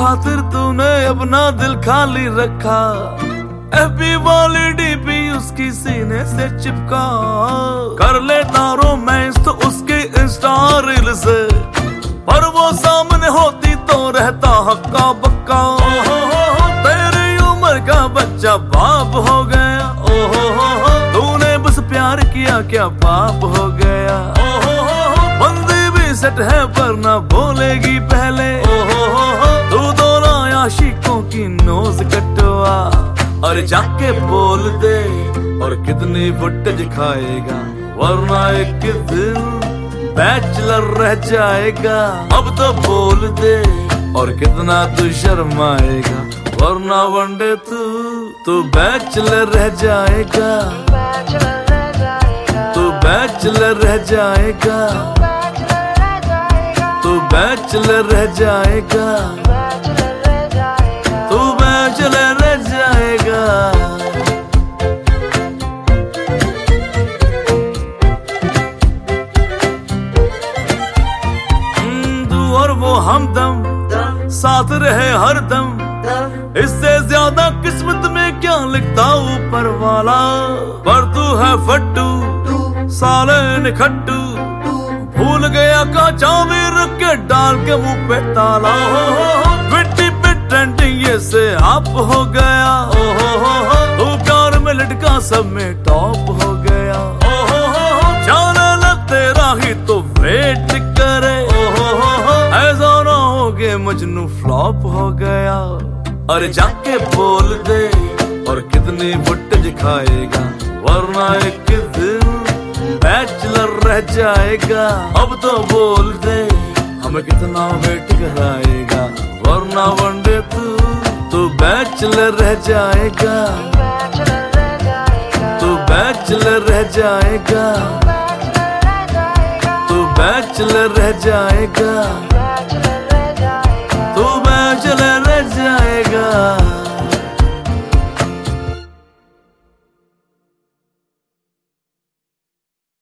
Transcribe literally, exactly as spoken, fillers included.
खातिर तूने अपना दिल खाली रखा, एफबी वाली डीपी उसकी सीने से चिपका। कर लेता रोमांस तो उसके इंस्टा रील से, पर वो सामने होती तो रहता हक्का बक्का। तेरी उम्र का बच्चा बाप हो गया, ओहो तूने बस प्यार किया क्या पाप हो गया। बंदी भी सेट है पर ना बोलेगी पहले, ओहो तू दोनों आशिकों की नोज कटवा। और जाके बोल दे और कितनी फुटेज खाएगा, वरना एक दिन बैचलर रह जाएगा। अब तो बोल दे और कितना तू शर्माएगा, वरना वनडे तू तू बैचलर रह जाएगा। तू बैचलर रह जाएगा, तू बैचलर रह जाएगा, तू बैचलर रह जाएगा। और वो हमदम साथ रहे हरदम, इससे ज्यादा किस्मत में क्या लिखता ऊपर वाला। पर तू है फट्टू साले निखट्टू, भूल गया का चाबी रख के डाल के मुंह पे ताला। ट्विटी पे ट्रेंडिंग ये से आप हो गया, ओहो तू प्यार में लटका सब में टॉप हो गया। जाने लग तेरा ही तो वेट करे, ऐसा ना हो के मजनू फ्लॉप हो गया। और जाके बोल दे और कितनी फुटेज खाएगा, वरना एक दिन बैचलर रह जाएगा। अब तो बोल दे हमें कितना वेट कराएगा, वरना वनडे तू तू बैचलर रह जाएगा। तू बैचलर रह जाएगा, तू बैचलर रह जाएगा।